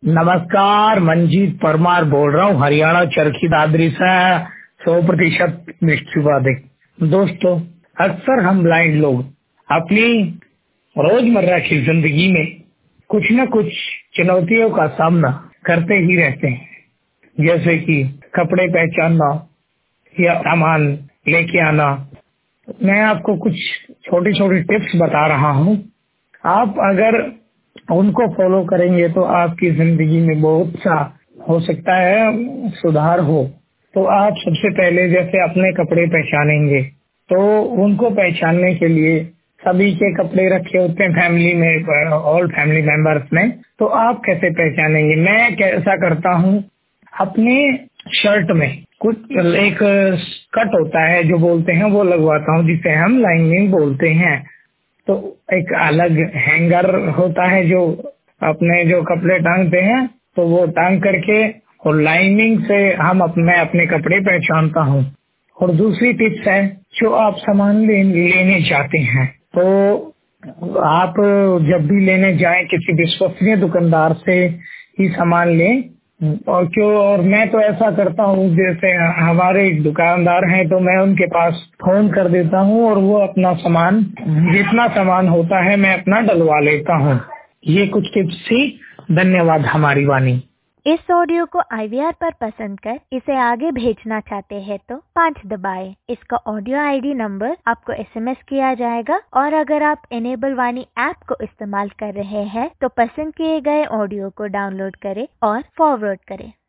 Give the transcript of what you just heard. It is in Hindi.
नमस्कार, मंजीत परमार बोल रहा हूँ, हरियाणा चरखी दादरी से 100% निश्चित। दोस्तों, अक्सर हम ब्लाइंड लोग अपनी रोजमर्रा की जिंदगी में कुछ न कुछ चुनौतियों का सामना करते ही रहते हैं, जैसे कि कपड़े पहचानना या सामान लेके आना। मैं आपको कुछ छोटी छोटी टिप्स बता रहा हूँ। आप अगर उनको फॉलो करेंगे तो आपकी जिंदगी में बहुत सा हो सकता है सुधार हो। तो आप सबसे पहले जैसे अपने कपड़े पहचानेंगे, तो उनको पहचानने के लिए सभी के कपड़े रखे होते हैं फैमिली में, ऑल फैमिली मेंबर्स में। तो आप कैसे पहचानेंगे? मैं कैसा करता हूँ, अपने शर्ट में कुछ एक कट होता है जो बोलते हैं, वो लगवाता हूँ, जिसे हम लाइनिंग बोलते हैं। तो एक अलग हैंगर होता है जो अपने जो कपड़े टांगते हैं, तो वो टांग करके और लाइनिंग से मैं अपने कपड़े पहचानता हूँ। और दूसरी टिप्स है, जो आप सामान लेने जाते हैं, तो आप जब भी लेने जाएं किसी विश्वसनीय दुकानदार से ही सामान लें। और मैं तो ऐसा करता हूँ, जैसे हमारे एक दुकानदार हैं तो मैं उनके पास फोन कर देता हूँ और वो अपना सामान, जितना सामान होता है, मैं अपना डलवा लेता हूँ। ये कुछ टिप्स थी। धन्यवाद। हमारी वाणी। इस ऑडियो को IVR पर पसंद कर इसे आगे भेजना चाहते हैं तो 5 दबाएं। इसका ऑडियो ID नंबर आपको SMS किया जाएगा। और अगर आप इनेबल वाणी ऐप को इस्तेमाल कर रहे हैं तो पसंद किए गए ऑडियो को डाउनलोड करें और फॉरवर्ड करें।